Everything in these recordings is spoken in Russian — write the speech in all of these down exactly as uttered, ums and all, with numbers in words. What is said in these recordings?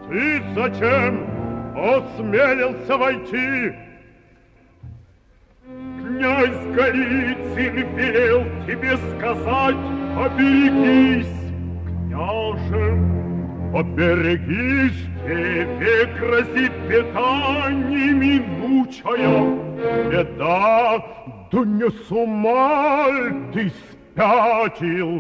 Ты зачем осмелился войти? Князь Голицын велел тебе сказать: поберегись, княже, поберегись, тебе грозит беда неминучая. Беда, да не с ума ль ты спятил?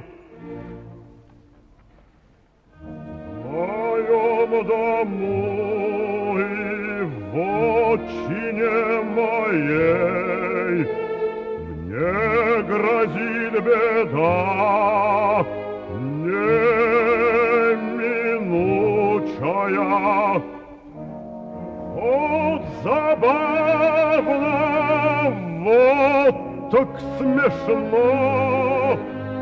В моем домой, в отчине моей, мне грозит беда неминучая. Вот забавно, вот так смешно.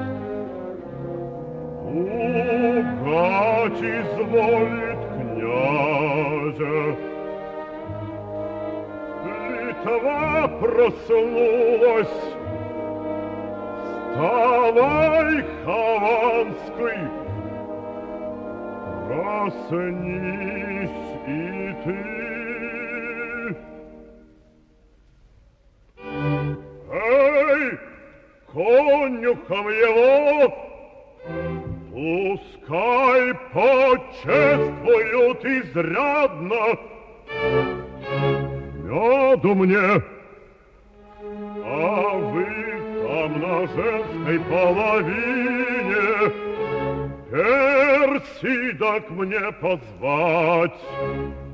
Пугать изволит князя. Литва проснулась. Вставай, Хованский, проснись и ты. Эй, конюхов его, пускай почествуют изрядно. Меду мне, а вы там на женской половине Персида к мне позвать.